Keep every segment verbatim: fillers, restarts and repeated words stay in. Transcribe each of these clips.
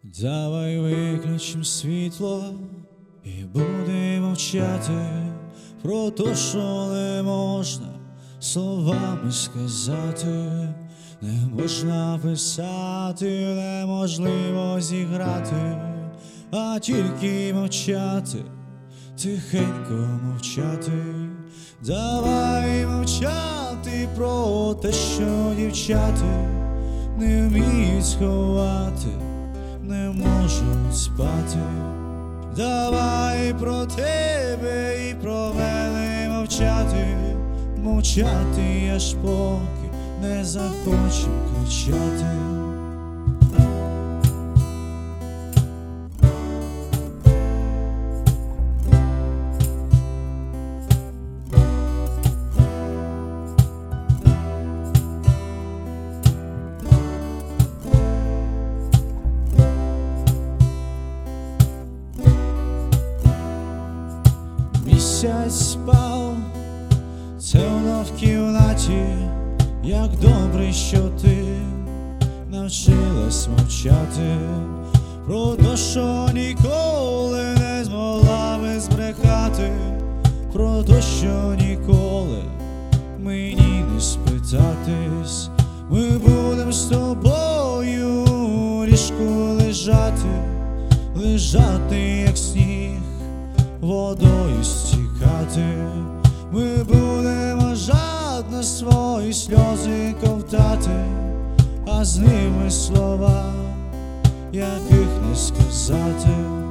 Давай виключим світло і будемо мовчати про те, що не можна словами сказати, не можна писати, неможливо зіграти, а тільки мовчати, тихенько мовчати. Давай мовчати про те, що дівчата не вміють сховати, не можуть спати. Давай про тебе і про мене мовчати, мовчати, аж поки не захочем кричати. Місяць спав, темно в кімнаті, як добре, що ти навчилась мовчати про те, що ніколи не змогла би збрехати, про те, що ніколи мені не спитатись. Ми будем з тобою у ліжку лежати, лежати, як сніг, водою стікати. Ми будемо жадно свої сльози ковтати, а з ними слова, яких не сказати.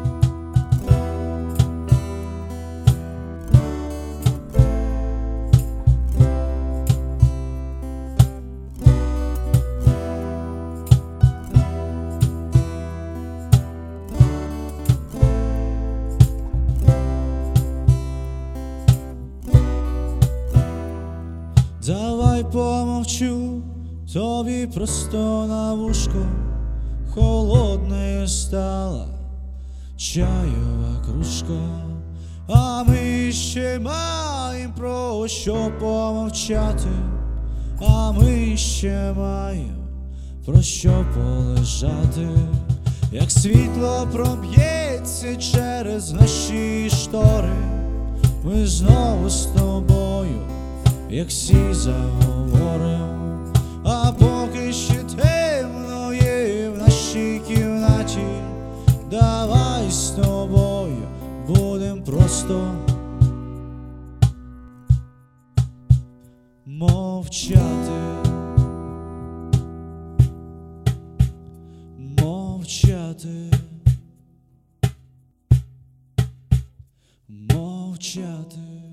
Давай помовчу тобі просто на вушко, холодною стала чайова кружка, а ми ще маєм про що помовчати, а ми ще маєм про що полежати. Як світло проб'ється через наші штори, ми знову з тобою, як всі заговорим, а поки ще темно є в нашій кімнаті, давай з тобою будем просто мовчати, мовчати, мовчати.